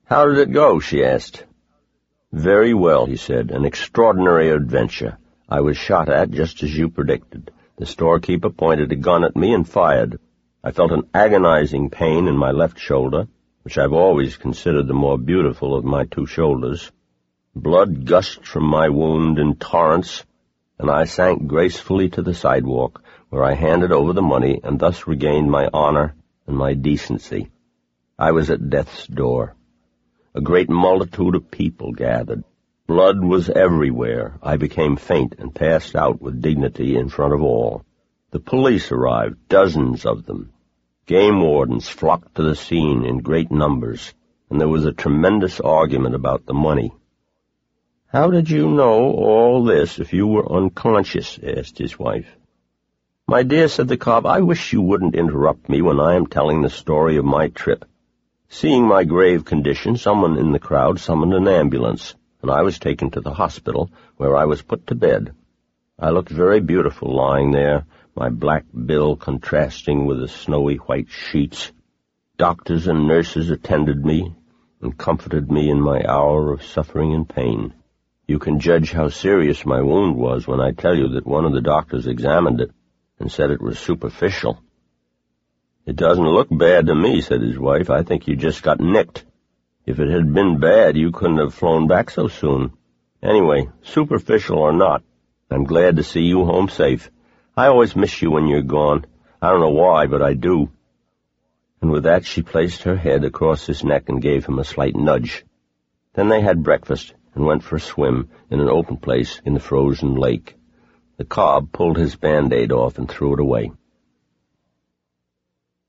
"How did it go?" she asked. "Very well," he said. "An extraordinary adventure. I was shot at just as you predicted. The storekeeper pointed a gun at me and fired. I felt an agonizing pain in my left shoulder, which I've always considered the more beautiful of my two shoulders. Blood gushed from my wound in torrents, and I sank gracefully to the sidewalk, where I handed over the money and thus regained my honor and my decency. I was at death's door. A great multitude of people gathered. Blood was everywhere. I became faint and passed out with dignity in front of all. The police arrived, dozens of them. Game wardens flocked to the scene in great numbers, and there was a tremendous argument about the money. "How did you know all this if you were unconscious?" asked his wife. "My dear," said the cop, "I wish you wouldn't interrupt me when I am telling the story of my trip. Seeing my grave condition, someone in the crowd summoned an ambulance, and I was taken to the hospital, where I was put to bed. I looked very beautiful lying there, my black bill contrasting with the snowy white sheets. Doctors and nurses attended me and comforted me in my hour of suffering and pain. You can judge how serious my wound was when I tell you that one of the doctors examined it and said it was superficial." "It doesn't look bad to me," said his wife. "I think you just got nicked. If it had been bad, you couldn't have flown back so soon. Anyway, superficial or not, I'm glad to see you home safe. I always miss you when you're gone. I don't know why, but I do." And with that she placed her head across his neck and gave him a slight nudge. Then they had breakfast and went for a swim in an open place in the frozen lake. The cob pulled his Band-Aid off and threw it away.